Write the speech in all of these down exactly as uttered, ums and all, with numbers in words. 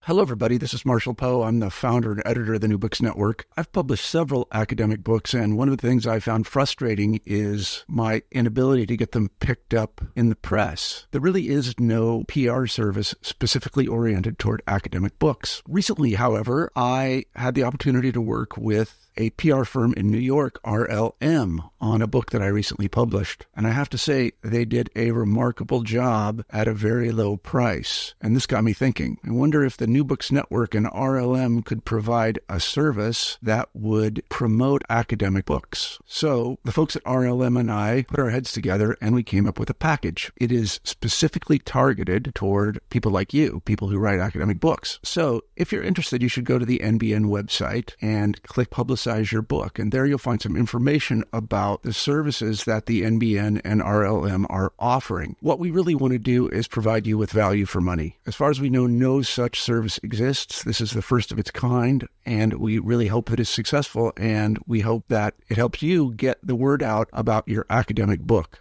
Hello, everybody. This is Marshall Poe. I'm the founder and editor of the New Books Network. I've published several academic books, and one of the things I found frustrating is my inability to get them picked up in the press. There really is no P R service specifically oriented toward academic books. Recently, however, I had the opportunity to work with a P R firm in New York, R L M, on a book that I recently published. And I have to say, they did a remarkable job at a very low price. And this got me thinking. I wonder if the New Books Network and R L M could provide a service that would promote academic books. So the folks at R L M and I put our heads together and we came up with a package. It is specifically targeted toward people like you, people who write academic books. So if you're interested, you should go to the N B N website and click Publicize your book. And there you'll find some information about the services that the N B N and R L M are offering. What we really want to do is provide you with value for money. As far as we know, no such service exists. This is the first of its kind, and we really hope that it's successful, and we hope that it helps you get the word out about your academic book.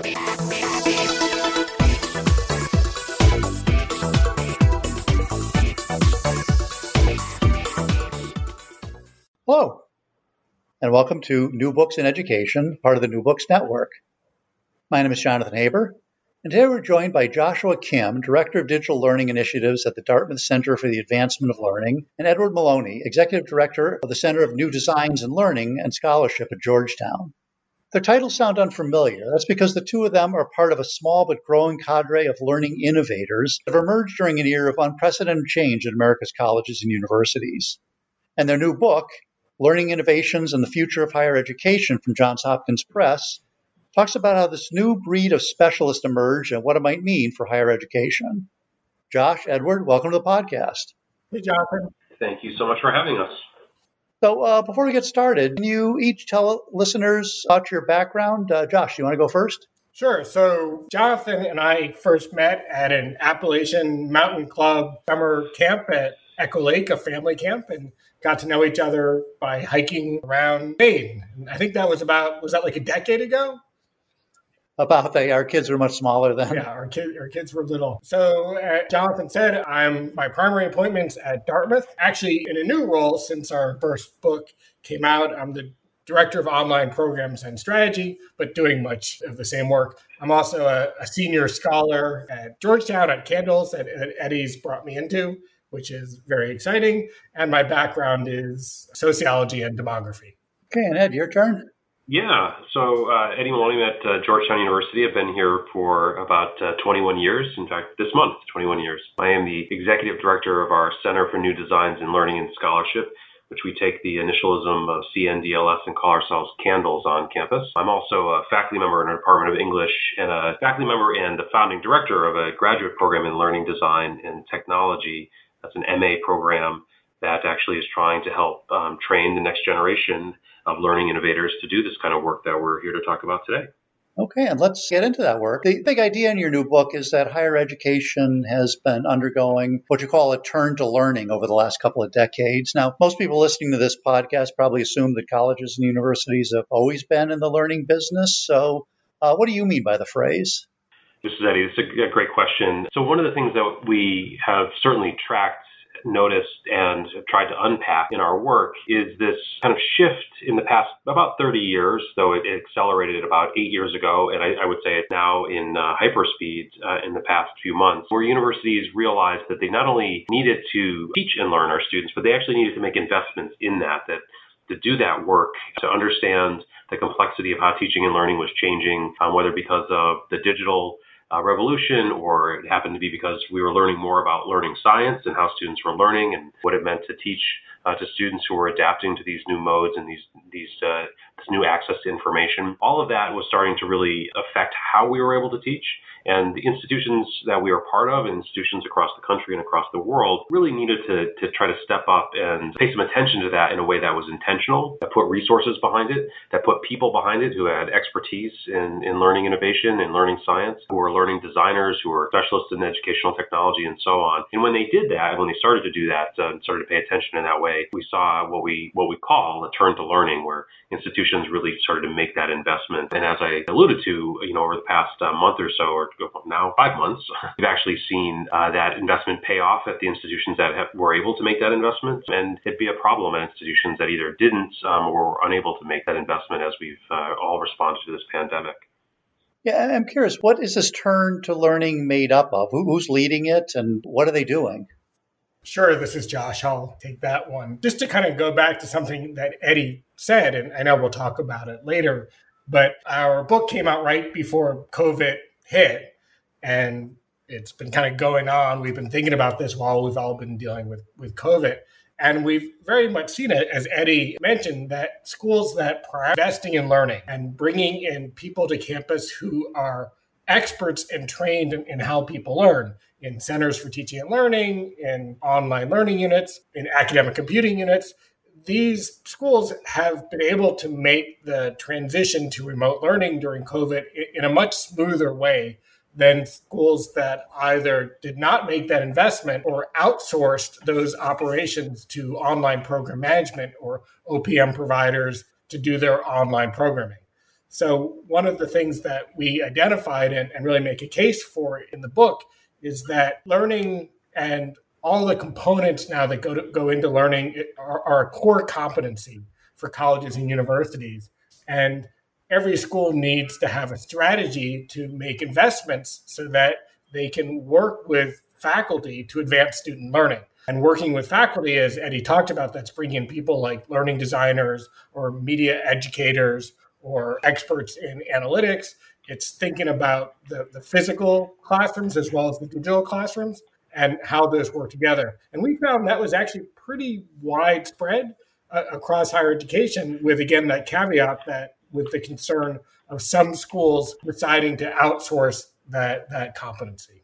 Hello, and welcome to New Books in Education, part of the New Books Network. My name is Jonathan Haber, and today we're joined by Joshua Kim, Director of Digital Learning Initiatives at the Dartmouth Center for the Advancement of Learning, and Edward Maloney, Executive Director of the Center of New Designs in Learning and Scholarship at Georgetown. Their titles sound unfamiliar. That's because the two of them are part of a small but growing cadre of learning innovators that have emerged during an era of unprecedented change in America's colleges and universities. And their new book, Learning Innovations and the Future of Higher Education from Johns Hopkins Press, talks about how this new breed of specialist emerged and what it might mean for higher education. Josh, Edward, welcome to the podcast. Hey, Jonathan. Thank you so much for having us. So uh, before we get started, can you each tell listeners about your background? Uh, Josh, you want to go first? Sure. So Jonathan and I first met at an Appalachian Mountain Club summer camp at Echo Lake, a family camp, and got to know each other by hiking around Maine. I think that was about, was that like a decade ago? About they, our kids were much smaller then. Yeah, our, kid, our kids were little. So uh, Jonathan said, I'm my primary appointment's at Dartmouth. Actually, in a new role since our first book came out, I'm the Director of Online Programs and Strategy, but doing much of the same work. I'm also a, a senior scholar at Georgetown at Candles that, that Eddie's brought me into, which is very exciting. And my background is sociology and demography. Okay, and Ed, your turn. Yeah, so uh, Eddie Maloney at uh, Georgetown University. I've been here for about uh, twenty-one years. In fact, this month, twenty-one years. I am the executive director of our Center for New Designs in Learning and Scholarship, which we take the initialism of C N D L S and call ourselves Candles on campus. I'm also a faculty member in the Department of English and a faculty member and the founding director of a graduate program in learning design and technology. That's an M A program that actually is trying to help um, train the next generation of learning innovators to do this kind of work that we're here to talk about today. Okay, and let's get into that work. The big idea in your new book is that higher education has been undergoing what you call a turn to learning over the last couple of decades. Now, most people listening to this podcast probably assume that colleges and universities have always been in the learning business. So uh, what do you mean by the phrase? This is Eddie. It's a great question. So one of the things that we have certainly tracked, noticed, and tried to unpack in our work is this kind of shift in the past about thirty years, though it accelerated about eight years ago, and I, I would say it's now in uh, hyperspeed uh, in the past few months, where universities realized that they not only needed to teach and learn our students, but they actually needed to make investments in that, that to do that work, to understand the complexity of how teaching and learning was changing, um, whether because of the digital Uh, revolution, or it happened to be because we were learning more about learning science and how students were learning and what it meant to teach uh, to students who were adapting to these new modes and these these uh, this new access to information. All of that was starting to really affect how we were able to teach. And the institutions that we are part of, and institutions across the country and across the world, really needed to, to try to step up and pay some attention to that in a way that was intentional, that put resources behind it, that put people behind it who had expertise in, in learning innovation and learning science, who were learning designers, who were specialists in educational technology, and so on. And when they did that, when they started to do that, uh, and started to pay attention in that way, we saw what we what we call a turn to learning, where institutions institutions really started to make that investment. And as I alluded to, you know, over the past uh, month or so, or now five months, we've actually seen uh, that investment pay off at the institutions that have, were able to make that investment. And it'd be a problem at institutions that either didn't um, or were unable to make that investment as we've uh, all responded to this pandemic. Yeah, I'm curious, what is this turn to learning made up of? Who, who's leading it and what are they doing? Sure, this is Josh. I'll take that one. Just to kind of go back to something that Eddie said, and I know we'll talk about it later, but our book came out right before COVID hit, and it's been kind of going on. We've been thinking about this while we've all been dealing with, with COVID. And we've very much seen it, as Eddie mentioned, that schools that are investing in learning and bringing in people to campus who are experts and trained in, in how people learn, in centers for teaching and learning, in online learning units, in academic computing units. These schools have been able to make the transition to remote learning during COVID in a much smoother way than schools that either did not make that investment or outsourced those operations to online program management or O P M providers to do their online programming. So one of the things that we identified and, and really make a case for in the book is that learning and all the components now that go to, go into learning are, are a core competency for colleges and universities. And every school needs to have a strategy to make investments so that they can work with faculty to advance student learning. And working with faculty, as Eddie talked about, that's bringing in people like learning designers or media educators or experts in analytics. It's thinking about the, the physical classrooms as well as the digital classrooms and how those work together. And we found that was actually pretty widespread uh, across higher education, with, again, that caveat that with the concern of some schools deciding to outsource that, that competency.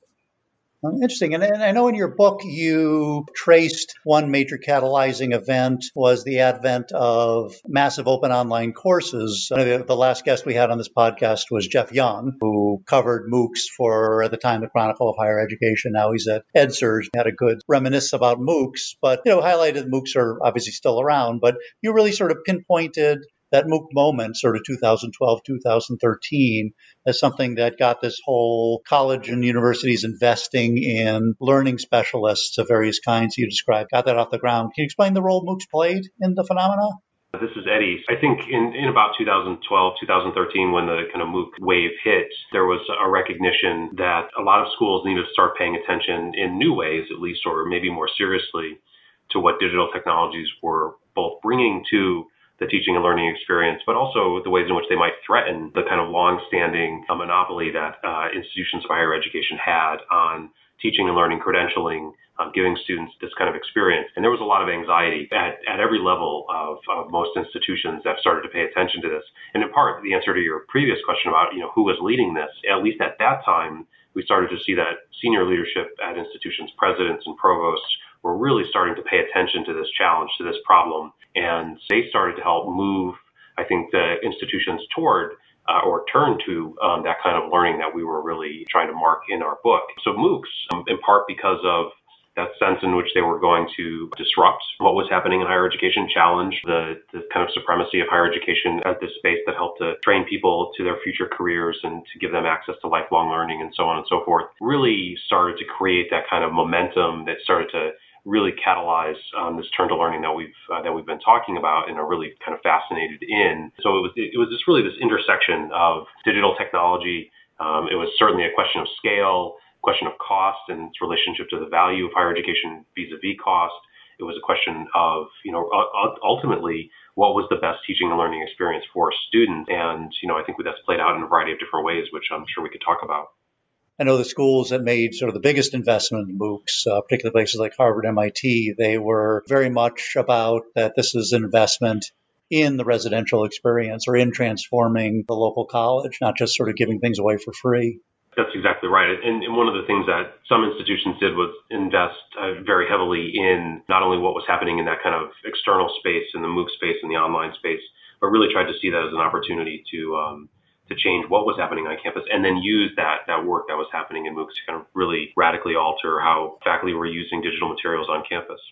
Interesting. And, and I know in your book you traced one major catalyzing event was the advent of massive open online courses. The, the last guest we had on this podcast was Jeff Young, who covered MOOCs for, at the time, the Chronicle of Higher Education. Now he's at EdSurge. Had a good reminisce about MOOCs, but, you know, highlighted MOOCs are obviously still around, but you really sort of pinpointed that MOOC moment, sort of two thousand twelve, two thousand thirteen, as something that got this whole college and universities investing in learning specialists of various kinds you described, got that off the ground. Can you explain the role MOOCs played in the phenomena? This is Eddie. I think in, in about two thousand twelve, two thousand thirteen, when the kind of MOOC wave hit, there was a recognition that a lot of schools needed to start paying attention in new ways, at least, or maybe more seriously, to what digital technologies were both bringing to the teaching and learning experience, but also the ways in which they might threaten the kind of long-standing uh, monopoly that uh, institutions of higher education had on teaching and learning credentialing, um, giving students this kind of experience. And there was a lot of anxiety at, at every level of, of most institutions that started to pay attention to this. And in part, the answer to your previous question about, you know, who was leading this, at least at that time, we started to see that senior leadership at institutions, presidents and provosts, were really starting to pay attention to this challenge, to this problem. And they started to help move, I think, the institutions toward uh, or turn to um, that kind of learning that we were really trying to mark in our book. So MOOCs, um, in part because of that sense in which they were going to disrupt what was happening in higher education, challenge the, the kind of supremacy of higher education as this space that helped to train people to their future careers and to give them access to lifelong learning and so on and so forth, really started to create that kind of momentum that started to really catalyze um, this turn to learning that we've uh, that we've been talking about and are really kind of fascinated in. So it was it was just really this intersection of digital technology. Um, it was certainly a question of scale, question of cost and its relationship to the value of higher education vis-a-vis cost. It was a question of, you know, ultimately what was the best teaching and learning experience for students. And, you know, I think that's played out in a variety of different ways, which I'm sure we could talk about. I know the schools that made sort of the biggest investment in MOOCs, uh, particularly places like Harvard, M I T, they were very much about that this is an investment in the residential experience or in transforming the local college, not just sort of giving things away for free. That's exactly right. And, and one of the things that some institutions did was invest uh, very heavily in not only what was happening in that kind of external space, in the MOOC space and the online space, but really tried to see that as an opportunity to um, to change what was happening on campus and then use that that work that was happening in MOOCs to kind of really radically alter how faculty were using digital materials on campus.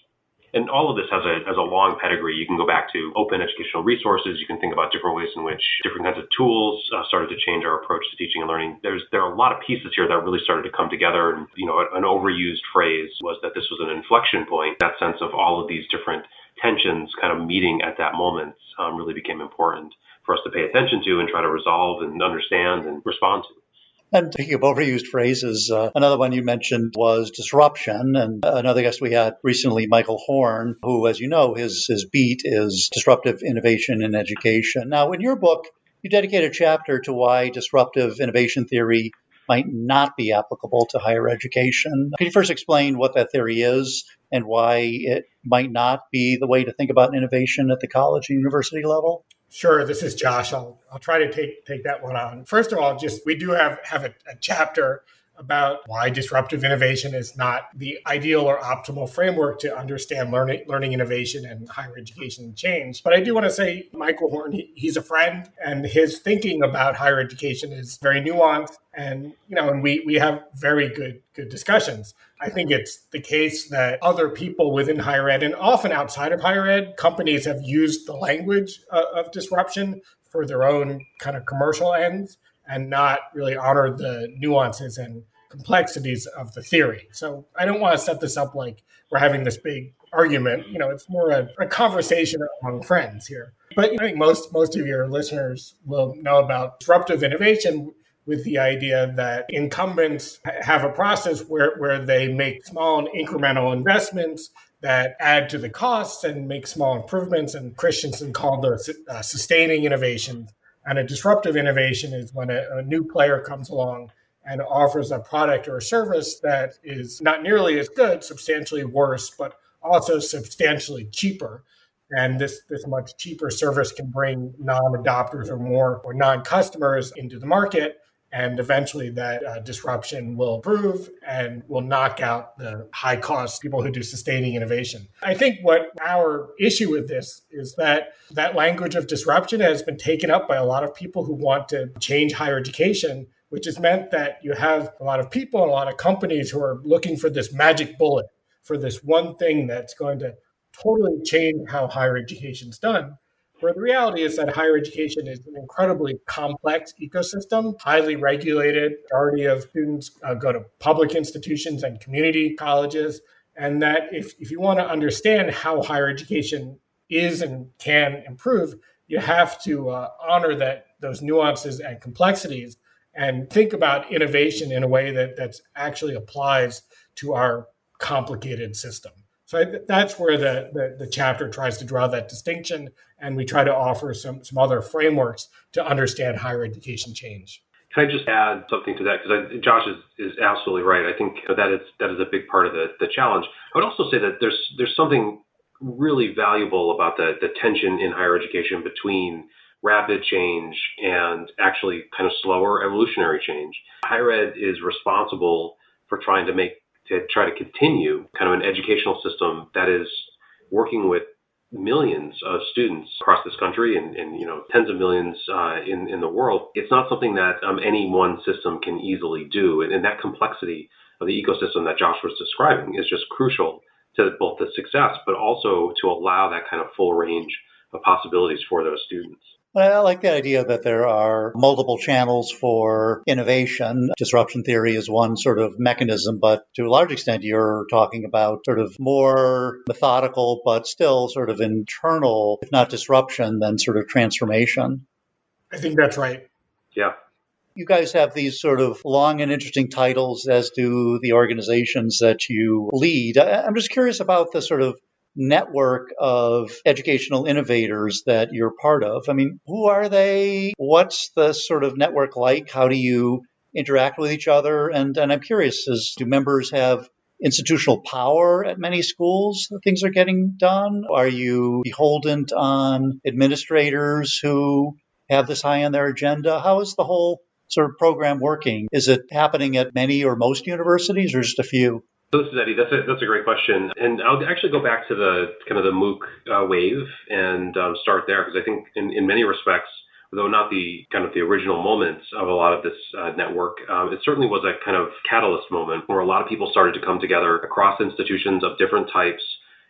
And all of this has a has a long pedigree. You can go back to open educational resources. You can think about different ways in which different kinds of tools uh, started to change our approach to teaching and learning. There's there are a lot of pieces here that really started to come together. And you know, an overused phrase was that this was an inflection point. That sense of all of these different tensions kind of meeting at that moment um, really became important for us to pay attention to and try to resolve and understand and respond to. And speaking of overused phrases, uh, another one you mentioned was disruption. And another guest we had recently, Michael Horn, who, as you know, his, his beat is disruptive innovation in education. Now, in your book, you dedicate a chapter to why disruptive innovation theory might not be applicable to higher education. Can you first explain what that theory is and why it might not be the way to think about innovation at the college and university level? Sure. This is Josh. I'll I'll try to take take that one on. First of all, just we do have have a, a chapter about why disruptive innovation is not the ideal or optimal framework to understand learning learning innovation and higher education change. But I do want to say Michael Horn, he, he's a friend, and his thinking about higher education is very nuanced. And, you know, and we we have very good good discussions. I think it's the case that other people within higher ed and often outside of higher ed, companies have used the language of, of disruption for their own kind of commercial ends and not really honored the nuances and complexities of the theory. So I don't want to set this up like we're having this big argument. You know, it's more a, a conversation among friends here. But I think most most of your listeners will know about disruptive innovation with the idea that incumbents have a process where, where they make small and incremental investments that add to the costs and make small improvements. And Christensen called those uh, sustaining innovation. And a disruptive innovation is when a, a new player comes along and offers a product or a service that is not nearly as good, substantially worse, but also substantially cheaper. And this, this much cheaper service can bring non-adopters or more or non-customers into the market. And eventually that uh, disruption will improve and will knock out the high cost people who do sustaining innovation. I think what our issue with this is that that language of disruption has been taken up by a lot of people who want to change higher education, which has meant that you have a lot of people and a lot of companies who are looking for this magic bullet, for this one thing that's going to totally change how higher education is done. Where the reality is that higher education is an incredibly complex ecosystem, highly regulated. The majority of students uh, go to public institutions and community colleges. And that if, if you want to understand how higher education is and can improve, you have to uh, honor that those nuances and complexities and think about innovation in a way that that's actually applies to our complicated system. So I, that's where the, the, the chapter tries to draw that distinction, and we try to offer some, some other frameworks to understand higher education change. Can I just add something to that? Because Josh is, is absolutely right. I think that is that is a big part of the, the challenge. I would also say that there's there's something really valuable about the, the tension in higher education between rapid change and actually kind of slower evolutionary change. Higher ed is responsible for trying to make to try to continue kind of an educational system that is working with millions of students across this country and, and you know, tens of millions uh, in, in the world. It's not something that um, any one system can easily do. And, and that complexity of the ecosystem that Josh was describing is just crucial to both the success, but also to allow that kind of full range of possibilities for those students. I like the idea that there are multiple channels for innovation. Disruption theory is one sort of mechanism, but to a large extent, you're talking about sort of more methodical, but still sort of internal, if not disruption, then sort of transformation. I think that's right. Yeah. You guys have these sort of long and interesting titles, as do the organizations that you lead. I'm just curious about the sort of network of educational innovators that you're part of. I mean, who are they? What's the sort of network like? How do you interact with each other? And, and I'm curious, is, do members have institutional power at many schools that things are getting done? Are you beholden on administrators who have this high on their agenda? How is the whole sort of program working? Is it happening at many or most universities or just a few? So this is Eddie. That's a, that's a great question. And I'll actually go back to the kind of the MOOC uh, wave and um, start there, because I think in, in many respects, though not the kind of the original moments of a lot of this uh, network, um, it certainly was a kind of catalyst moment where a lot of people started to come together across institutions of different types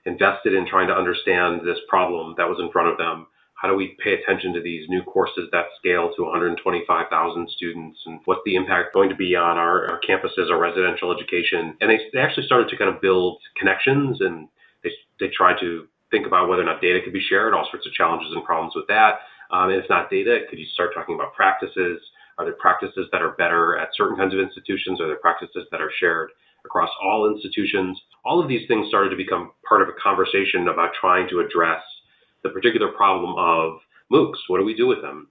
invested in trying to understand this problem that was in front of them. How do we pay attention to these new courses that scale to one hundred twenty-five thousand students? And what's the impact going to be on our, our campuses, our residential education? And they, they actually started to kind of build connections, and they, they tried to think about whether or not data could be shared, all sorts of challenges and problems with that. Um, and if not data, could you start talking about practices? Are there practices that are better at certain kinds of institutions? Are there practices that are shared across all institutions? All of these things started to become part of a conversation about trying to address the particular problem of MOOCs. What do we do with them?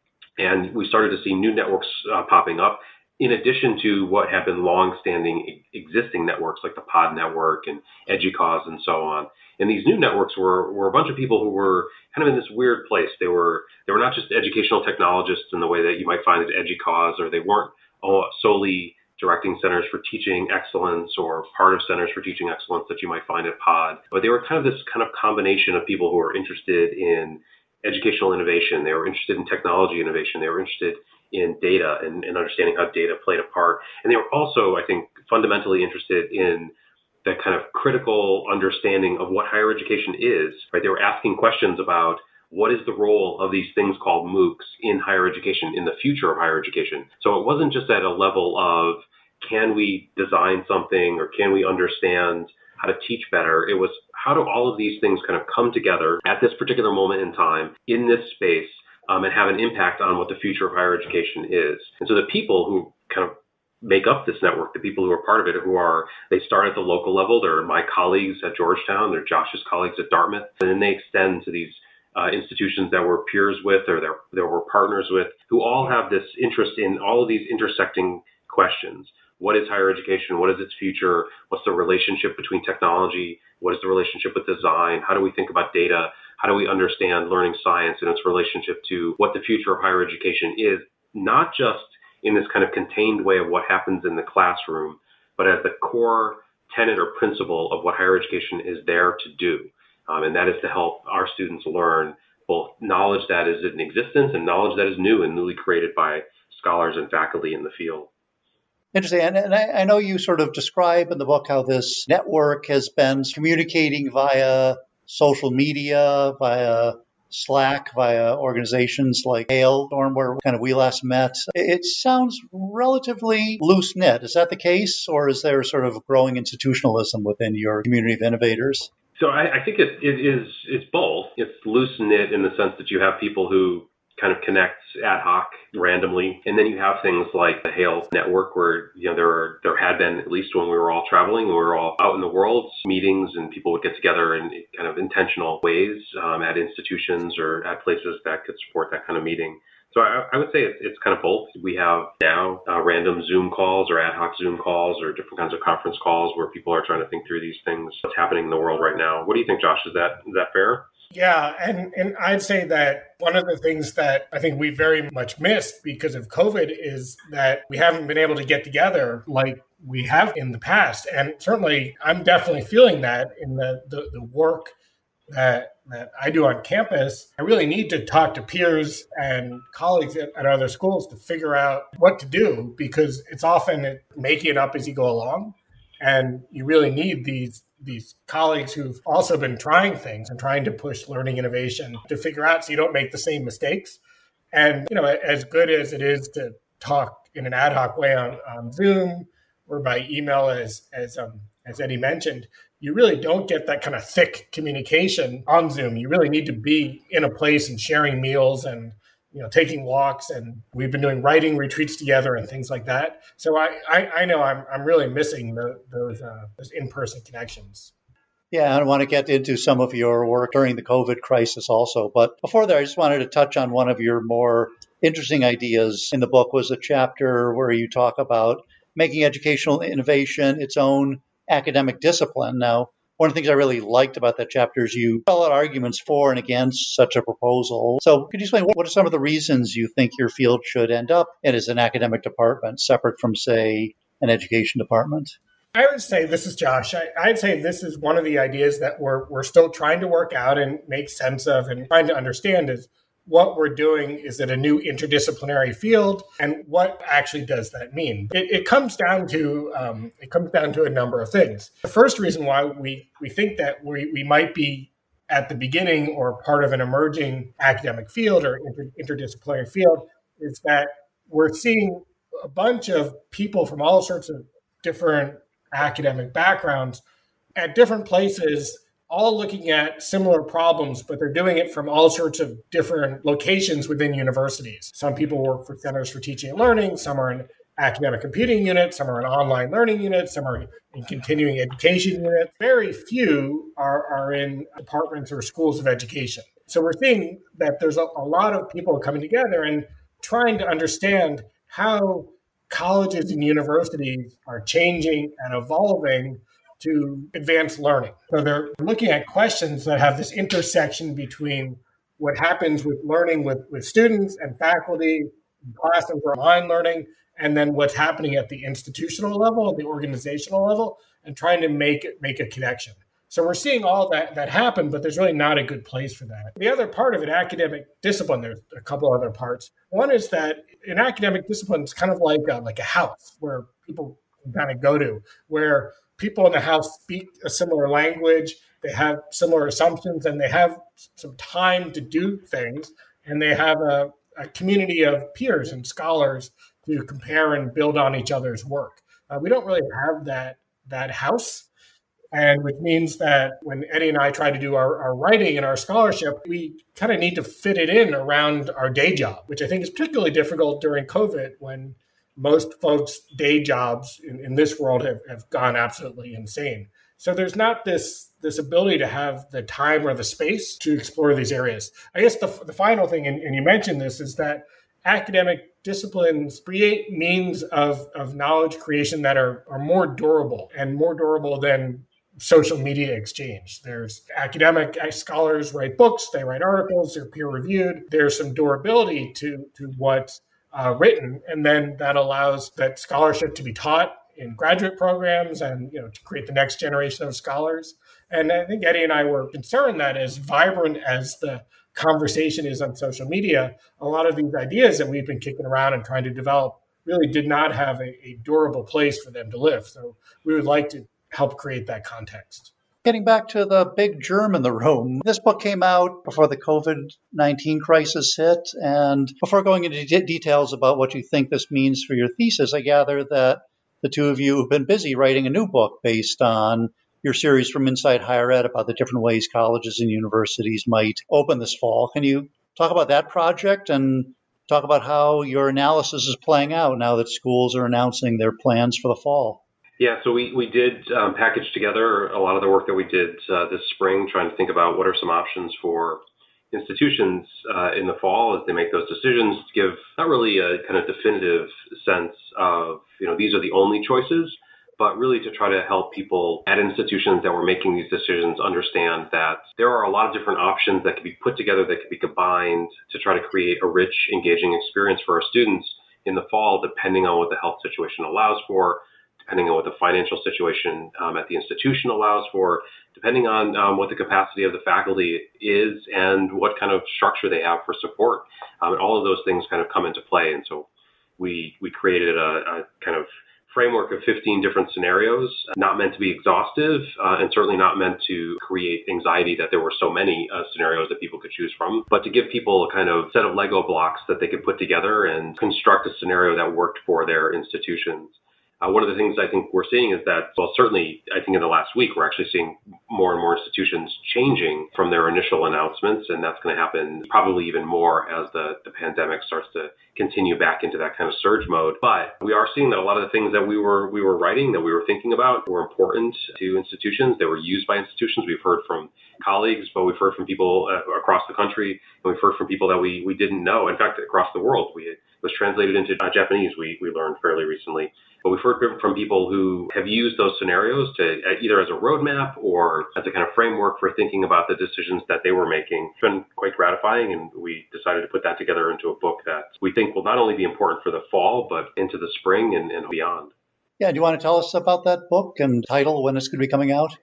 And we started to see new networks uh, popping up, in addition to what had been long-standing existing networks like the Pod Network and EDUCAUSE and so on. And these new networks were, were a bunch of people who were kind of in this weird place. They were they were not just educational technologists in the way that you might find at EDUCAUSE, or they weren't oh, solely directing centers for teaching excellence or part of centers for teaching excellence that you might find at Pod. But they were kind of this kind of combination of people who were interested in educational innovation. They were interested in technology innovation. They were interested in data and, and understanding how data played a part. And they were also, I think, fundamentally interested in the kind of critical understanding of what higher education is, right? They were asking questions about what is the role of these things called MOOCs in higher education, in the future of higher education. So it wasn't just at a level of, can we design something or can we understand how to teach better? It was, how do all of these things kind of come together at this particular moment in time in this space um, and have an impact on what the future of higher education is? And so the people who kind of make up this network, the people who are part of it, who are, they start at the local level. They're my colleagues at Georgetown, they're Josh's colleagues at Dartmouth, and then they extend to these uh, institutions that we're peers with or that, that we're partners with, who all have this interest in all of these intersecting questions. What is higher education? What is its future? What's the relationship between technology? What is the relationship with design? How do we think about data? How do we understand learning science and its relationship to what the future of higher education is, not just in this kind of contained way of what happens in the classroom, but as the core tenet or principle of what higher education is there to do. Um, and that is to help our students learn both knowledge that is in existence and knowledge that is new and newly created by scholars and faculty in the field. Interesting. And, and I, I know you sort of describe in the book how this network has been communicating via social media, via Slack, via organizations like Hailstorm, where kind of we last met. It sounds relatively loose-knit. Is that the case, or is there sort of growing institutionalism within your community of innovators? So I, I think it, it is, it's both. It's loose-knit in the sense that you have people who kind of connect ad hoc randomly. And then you have things like the Hail Network where, you know, there are, there had been, at least when we were all traveling, we were all out in the world, meetings, and people would get together in kind of intentional ways um, at institutions or at places that could support that kind of meeting. So I, I would say it's, it's kind of both. We have now uh, random Zoom calls or ad hoc Zoom calls or different kinds of conference calls where people are trying to think through these things, what's happening in the world right now. What do you think, Josh? Is that is that fair? Yeah, and, and I'd say that one of the things that I think we very much missed because of COVID is that we haven't been able to get together like we have in the past. And certainly I'm definitely feeling that in the, the, the work that, that I do on campus. I really need to talk to peers and colleagues at, at other schools to figure out what to do, because it's often making it up as you go along. And you really need these these colleagues who've also been trying things and trying to push learning innovation to figure out so you don't make the same mistakes. And, you know, as good as it is to talk in an ad hoc way on, on Zoom or by email, as as um, as Eddie mentioned, you really don't get that kind of thick communication on Zoom. You really need to be in a place and sharing meals and, you know, taking walks, and we've been doing writing retreats together and things like that. So I, I, I know I'm I'm really missing the, those uh, those in-person connections. Yeah, I want to get into some of your work during the COVID crisis also. But before that, I just wanted to touch on one of your more interesting ideas in the book. Was a chapter where you talk about making educational innovation its own academic discipline. Now, one of the things I really liked about that chapter is you spell out arguments for and against such a proposal. So could you explain what are some of the reasons you think your field should end up in as an academic department, separate from, say, an education department? I would say, this is Josh, I, I'd say this is one of the ideas that we're we're still trying to work out and make sense of and trying to understand is, what we're doing is it a new interdisciplinary field, and what actually does that mean? It, it comes down to um, it comes down to a number of things. The first reason why we we think that we, we might be at the beginning or part of an emerging academic field or inter, interdisciplinary field is that we're seeing a bunch of people from all sorts of different academic backgrounds at different places, all looking at similar problems, but they're doing it from all sorts of different locations within universities. Some people work for Centers for Teaching and Learning, some are in academic computing units, some are in online learning units, some are in continuing education units. Very few are, are in departments or schools of education. So we're seeing that there's a, a lot of people coming together and trying to understand how colleges and universities are changing and evolving to advance learning. So they're looking at questions that have this intersection between what happens with learning with, with students and faculty, classroom for online learning, and then what's happening at the institutional level, the organizational level, and trying to make it, make a connection. So we're seeing all that that happen, but there's really not a good place for that. The other part of an academic discipline, there's a couple other parts. One is that an academic discipline is kind of like a, like a house where people kind of go to, where people in the house speak a similar language, they have similar assumptions, and they have some time to do things, and they have a, a community of peers and scholars to compare and build on each other's work. Uh, we don't really have that that house, and which means that when Eddie and I try to do our, our writing and our scholarship, we kind of need to fit it in around our day job, which I think is particularly difficult during COVID when most folks' day jobs in, in this world have, have gone absolutely insane. So there's not this, this ability to have the time or the space to explore these areas. I guess the, the final thing, and, and you mentioned this, is that academic disciplines create means of, of knowledge creation that are, are more durable and more durable than social media exchange. There's academic scholars write books, they write articles, they're peer reviewed. There's some durability to, to what's uh, written, and then that allows that scholarship to be taught in graduate programs and, you know, to create the next generation of scholars. And I think Eddie and I were concerned that as vibrant as the conversation is on social media, a lot of these ideas that we've been kicking around and trying to develop really did not have a, a durable place for them to live. So we would like to help create that context. Getting back to the big germ in the room, this book came out before the COVID nineteen crisis hit. And before going into de- details about what you think this means for your thesis, I gather that the two of you have been busy writing a new book based on your series from Inside Higher Ed about the different ways colleges and universities might open this fall. Can you talk about that project and talk about how your analysis is playing out now that schools are announcing their plans for the fall? Yeah, so we, we did um, package together a lot of the work that we did uh, this spring, trying to think about what are some options for institutions uh, in the fall as they make those decisions, to give not really a kind of definitive sense of, you know, these are the only choices, but really to try to help people at institutions that were making these decisions understand that there are a lot of different options that can be put together, that can be combined to try to create a rich, engaging experience for our students in the fall, depending on what the health situation allows for, depending on what the financial situation um, at the institution allows for, depending on um, what the capacity of the faculty is and what kind of structure they have for support. Um, and all of those things kind of come into play. And so we we created a, a kind of framework of fifteen different scenarios, not meant to be exhaustive, uh, and certainly not meant to create anxiety that there were so many uh, scenarios that people could choose from, but to give people a kind of set of Lego blocks that they could put together and construct a scenario that worked for their institutions. Uh, one of the things I think we're seeing is that, well, certainly I think in the last week, we're actually seeing more and more institutions changing from their initial announcements. And that's going to happen probably even more as the, the pandemic starts to continue back into that kind of surge mode. But we are seeing that a lot of the things that we were we were writing, that we were thinking about, were important to institutions. They were used by institutions. We've heard from colleagues, but we've heard from people uh, across the country, and we've heard from people that we, we didn't know. In fact, across the world, we, it was translated into uh, Japanese, we, we learned fairly recently. But we've heard from people who have used those scenarios to either as a roadmap or as a kind of framework for thinking about the decisions that they were making. It's been quite gratifying, and we decided to put that together into a book that we think will not only be important for the fall, but into the spring and, and beyond. Yeah, do you want to tell us about that book and title, when it's going to be coming out?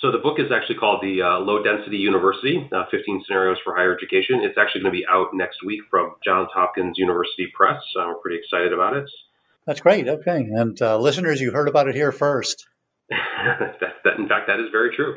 So the book is actually called The uh, Low Density University, uh, fifteen Scenarios for Higher Education. It's actually going to be out next week from Johns Hopkins University Press. Uh, we're pretty excited about it. That's great. Okay. And uh, listeners, you heard about it here first. that, that, in fact, that is very true.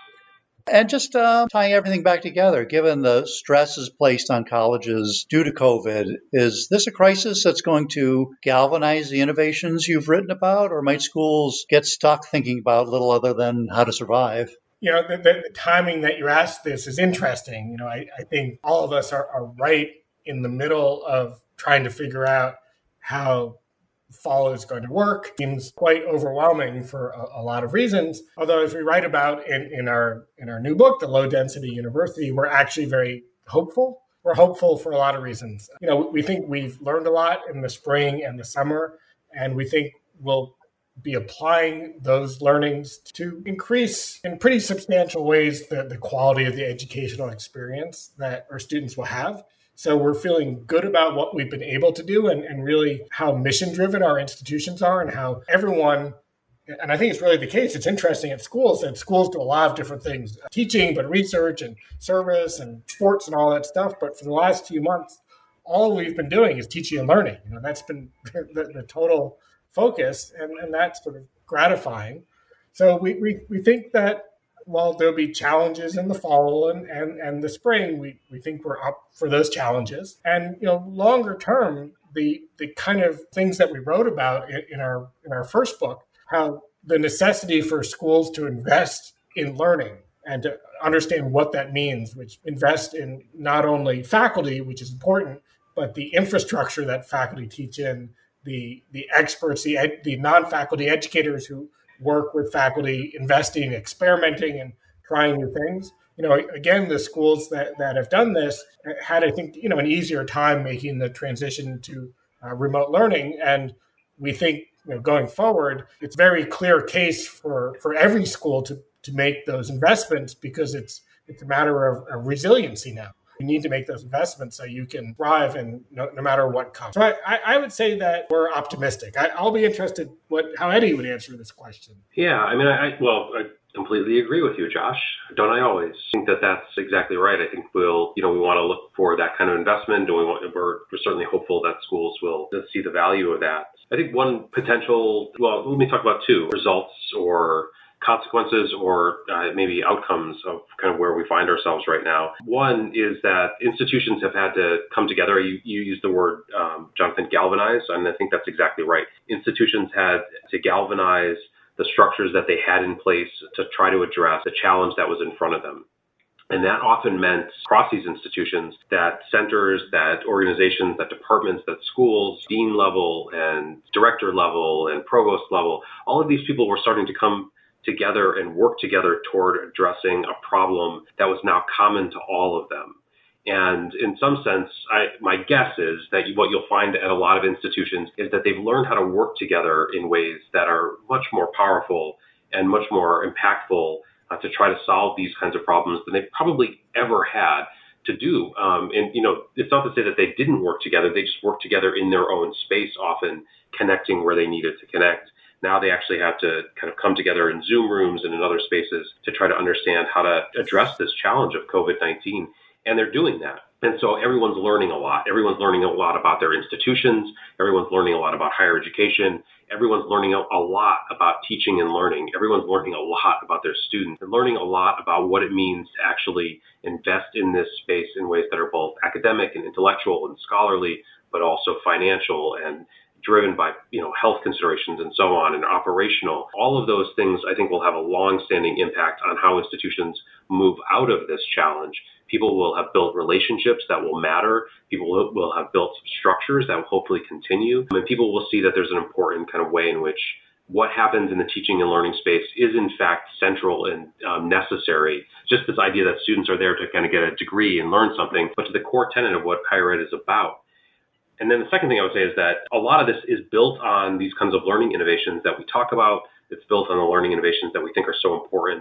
And just uh, tying everything back together, given the stresses placed on colleges due to COVID, is this a crisis that's going to galvanize the innovations you've written about, or might schools get stuck thinking about little other than how to survive? You know, the, the, the timing that you asked this is interesting. You know, I, I think all of us are, are right in the middle of trying to figure out how fall is going to work. Seems quite overwhelming for a, a lot of reasons. Although, as we write about in, in our in our new book, The Low Density University, we're actually very hopeful. We're hopeful for a lot of reasons. You know, we think we've learned a lot in the spring and the summer, and we think we'll be applying those learnings to increase in pretty substantial ways the, the quality of the educational experience that our students will have. So we're feeling good about what we've been able to do and, and really how mission-driven our institutions are and how everyone, and I think it's really the case, it's interesting at schools, that schools do a lot of different things, teaching, but research and service and sports and all that stuff. But for the last few months, all we've been doing is teaching and learning. You know, that's been the, the total focus, and, and that's sort of gratifying. So we, we, we think that while there'll be challenges in the fall and, and, and the spring, we, we think we're up for those challenges. And, you know, longer term, the the kind of things that we wrote about in, in our in our first book, how the necessity for schools to invest in learning and to understand what that means, which invest in not only faculty, which is important, but the infrastructure that faculty teach in, the the experts, the ed, the non-faculty educators who work with faculty, investing, experimenting, and trying new things. You know, again, the schools that, that have done this had, I think, you know, an easier time making the transition to uh, remote learning. And we think, you know, going forward, it's a very clear case for, for every school to, to make those investments, because it's it's a matter of, of resiliency now. You need to make those investments so you can thrive, and no, no matter what comes. So I, I would say that we're optimistic. I, I'll be interested what how Eddie would answer this question. Yeah, I mean, I, I well, I completely agree with you, Josh. Don't I always think that that's exactly right? I think we'll, you know, we want to look for that kind of investment, and we want, we're, we're certainly hopeful that schools will see the value of that. I think one potential, well, let me talk about two results or consequences or uh, maybe outcomes of kind of where we find ourselves right now. One is that institutions have had to come together. You, you used the word, um, Jonathan, galvanize, and I think that's exactly right. Institutions had to galvanize the structures that they had in place to try to address the challenge that was in front of them. And that often meant across these institutions that centers, that organizations, that departments, that schools, dean level and director level and provost level, all of these people were starting to come together and work together toward addressing a problem that was now common to all of them. And in some sense, I, my guess is that what you'll find at a lot of institutions is that they've learned how to work together in ways that are much more powerful and much more impactful uh, to try to solve these kinds of problems than they've probably ever had to do. Um, and, you know, it's not to say that they didn't work together. They just worked together in their own space, often connecting where they needed to connect. Now they actually have to kind of come together in Zoom rooms and in other spaces to try to understand how to address this challenge of COVID nineteen. And they're doing that. And so everyone's learning a lot. Everyone's learning a lot about their institutions. Everyone's learning a lot about higher education. Everyone's learning a, a lot about teaching and learning. Everyone's learning a lot about their students. They're learning a lot about what it means to actually invest in this space in ways that are both academic and intellectual and scholarly, but also financial and driven by, you know, health considerations and so on, and operational. All of those things, I think, will have a long-standing impact on how institutions move out of this challenge. People will have built relationships that will matter. People will, will have built structures that will hopefully continue. And people will see that there's an important kind of way in which what happens in the teaching and learning space is, in fact, central and um, necessary. Just this idea that students are there to kind of get a degree and learn something, but to the core tenet of what higher ed is about. And then the second thing I would say is that a lot of this is built on these kinds of learning innovations that we talk about. It's built on the learning innovations that we think are so important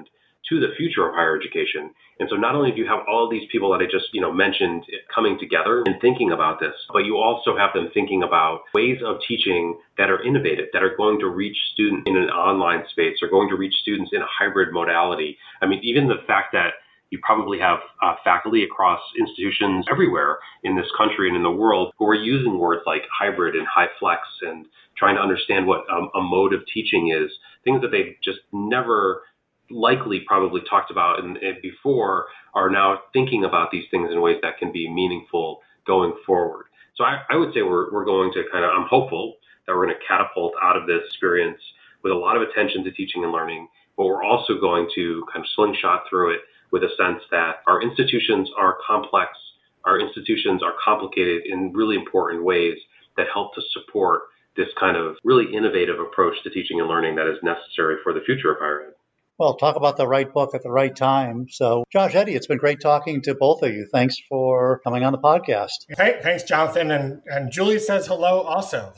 to the future of higher education. And so not only do you have all of these people that I just, you know, mentioned coming together and thinking about this, but you also have them thinking about ways of teaching that are innovative, that are going to reach students in an online space, or going to reach students in a hybrid modality. I mean, even the fact that you probably have uh, faculty across institutions everywhere in this country and in the world who are using words like hybrid and high flex and trying to understand what um, a mode of teaching is, things that they've just never likely probably talked about and, and before are now thinking about these things in ways that can be meaningful going forward. So I, I would say we're we're going to kind of, I'm hopeful that we're going to catapult out of this experience with a lot of attention to teaching and learning, but we're also going to kind of slingshot through it with a sense that our institutions are complex, our institutions are complicated in really important ways that help to support this kind of really innovative approach to teaching and learning that is necessary for the future of higher ed. Well, talk about the right book at the right time. So, Josh, Eddie, it's been great talking to both of you. Thanks for coming on the podcast. Hey, thanks, Jonathan. And, and Julie says hello also.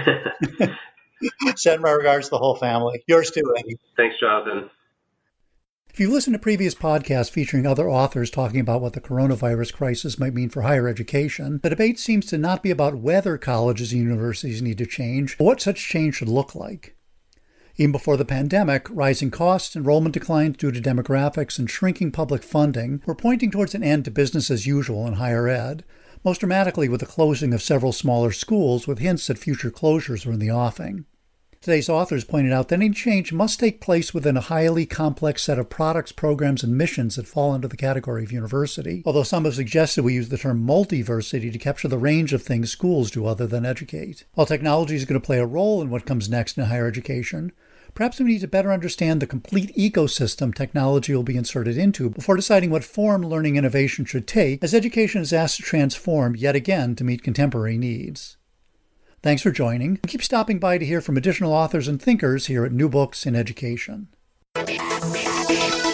Send my regards to the whole family. Yours too, Eddie. Thanks, Jonathan. If you've listened to previous podcasts featuring other authors talking about what the coronavirus crisis might mean for higher education, the debate seems to not be about whether colleges and universities need to change, but what such change should look like. Even before the pandemic, rising costs, enrollment declines due to demographics, and shrinking public funding were pointing towards an end to business as usual in higher ed, most dramatically with the closing of several smaller schools with hints that future closures were in the offing. Today's authors pointed out that any change must take place within a highly complex set of products, programs, and missions that fall under the category of university, although some have suggested we use the term multiversity to capture the range of things schools do other than educate. While technology is going to play a role in what comes next in higher education, perhaps we need to better understand the complete ecosystem technology will be inserted into before deciding what form learning innovation should take as education is asked to transform yet again to meet contemporary needs. Thanks for joining, and keep stopping by to hear from additional authors and thinkers here at New Books in Education.